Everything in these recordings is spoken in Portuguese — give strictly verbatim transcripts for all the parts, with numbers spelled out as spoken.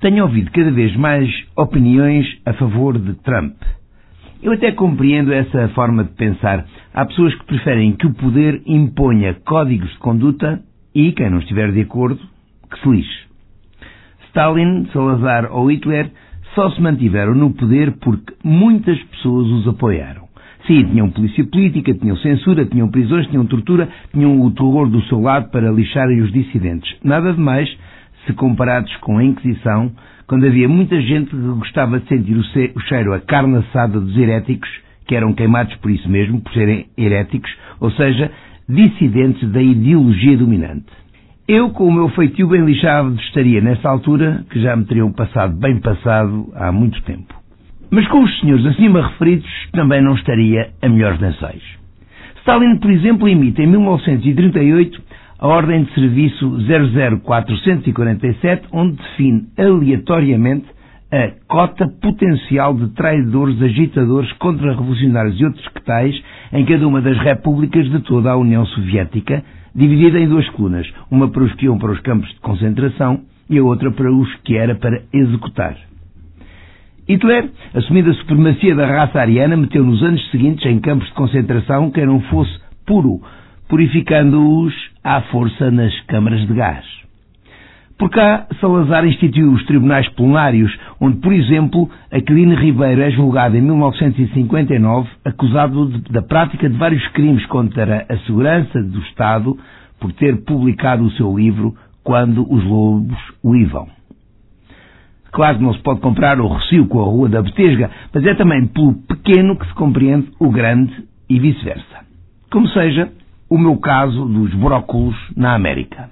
tenho ouvido cada vez mais opiniões a favor de Trump. Eu até compreendo essa forma de pensar. Há pessoas que preferem que o poder imponha códigos de conduta e, quem não estiver de acordo, que se lixe. Stalin, Salazar ou Hitler só se mantiveram no poder porque muitas pessoas os apoiaram. Sim, tinham polícia política, tinham censura, tinham prisões, tinham tortura, tinham o terror do seu lado para lixarem os dissidentes. Nada de mais se comparados com a Inquisição, quando havia muita gente que gostava de sentir o cheiro a carne assada dos heréticos, que eram queimados por isso mesmo, por serem heréticos, ou seja, dissidentes da ideologia dominante. Eu, com o meu feitio bem lixado, estaria nessa altura, que já me teriam passado bem passado há muito tempo. Mas com os senhores acima referidos, também não estaria a melhores lençóis. Stalin, por exemplo, imita em mil novecentos e trinta e oito a Ordem de Serviço zero zero quatrocentos e quarenta e sete, onde define aleatoriamente a cota potencial de traidores, agitadores, contra-revolucionários e outros que tais em cada uma das repúblicas de toda a União Soviética, dividida em duas colunas, uma para os que iam para os campos de concentração e a outra para os que era para executar. Hitler, assumindo a supremacia da raça ariana, meteu nos anos seguintes em campos de concentração quem não fosse puro, purificando-os à força nas câmaras de gás. Por cá, Salazar instituiu os tribunais plenários, onde, por exemplo, Aquilino Ribeiro é julgado em mil novecentos e cinquenta e nove, acusado de, da prática de vários crimes contra a segurança do Estado por ter publicado o seu livro Quando os Lobos Uivam. Claro que não se pode comparar o Rossio com a Rua da Betesga, mas é também pelo pequeno que se compreende o grande e vice-versa. Como seja, o meu caso dos brócolos na América.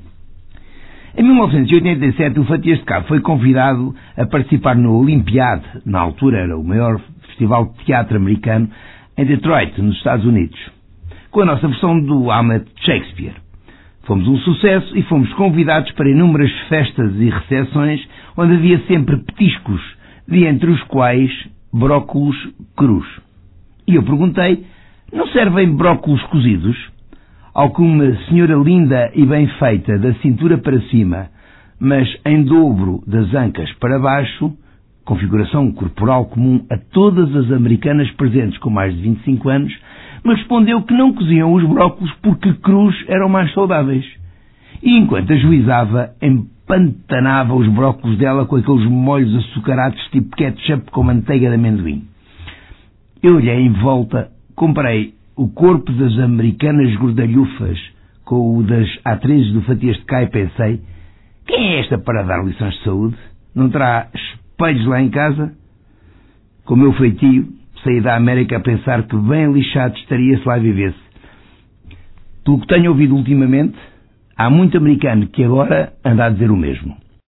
Em mil novecentos e oitenta e sete, o Fatias de Cabo foi convidado a participar no Olympiade, na altura era o maior festival de teatro americano, em Detroit, nos Estados Unidos, com a nossa versão do Hamlet de Shakespeare. Fomos um sucesso e fomos convidados para inúmeras festas e recepções onde havia sempre petiscos, de entre os quais brócolos crus. E eu perguntei, não servem brócolos cozidos? Ao que uma senhora linda e bem feita da cintura para cima, mas em dobro das ancas para baixo, configuração corporal comum a todas as americanas presentes com mais de vinte e cinco anos, me respondeu que não coziam os brócolos porque crus eram mais saudáveis. E enquanto ajuizava, empantanava os brócolos dela com aqueles molhos açucarados tipo ketchup com manteiga de amendoim. Eu olhei em volta, comparei o corpo das americanas gordalhufas com o das atrizes do Fatias de Cá e pensei, quem é esta para dar lições de saúde? Não terá espelhos lá em casa? Com o meu feitio, saí da América a pensar que bem lixado estaria se lá vivesse. Pelo que tenho ouvido ultimamente, há muito americano que agora anda a dizer o mesmo.